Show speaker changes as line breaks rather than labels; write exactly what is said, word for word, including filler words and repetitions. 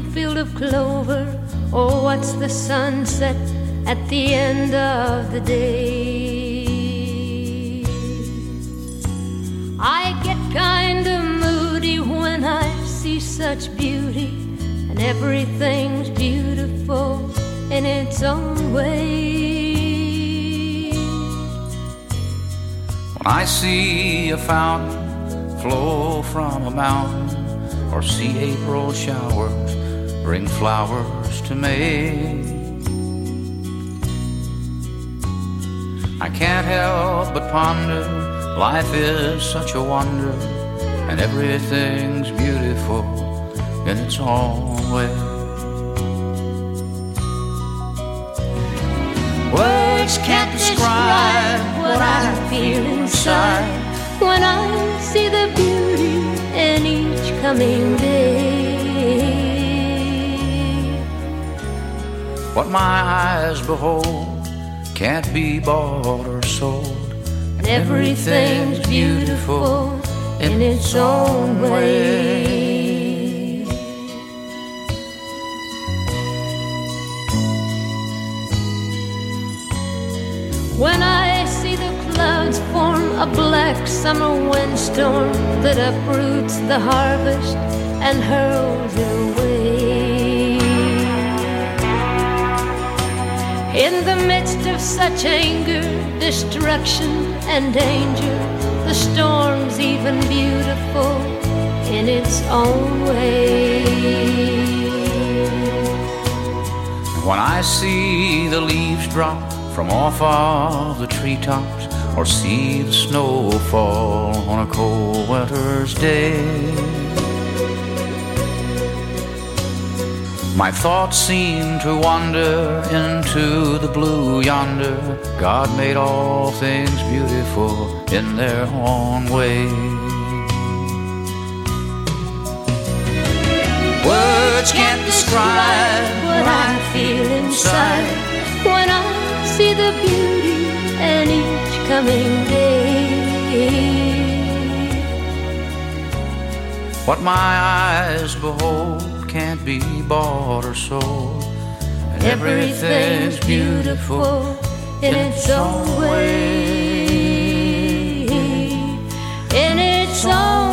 field of clover, or what's the sunset at the end of the day. I get kind of moody when I see such beauty, and everything's beautiful in its own way.
When I see a fountain flow from a mountain, or see April showers bring flowers to May, I can't help but ponder, life is such a wonder, and everything's beautiful in its own way.
Words can't describe what I feel inside when I see the beauty in each coming day.
What my eyes behold can't be bought or sold,
and everything's beautiful in its own way. When I see the clouds form a black summer windstorm that uproots the harvest and hurls it away, in the midst of such anger, destruction and danger, the storm's even beautiful in its own way.
When I see the leaves drop from off of the treetops, or see the snow fall on a cold winter's day, my thoughts seem to wander into the blue yonder. God made all things beautiful in their own way.
Words can't describe what I feel inside when I see the beauty in each coming day.
What my eyes behold can't be bought or sold, and everything's beautiful in its own way, in its own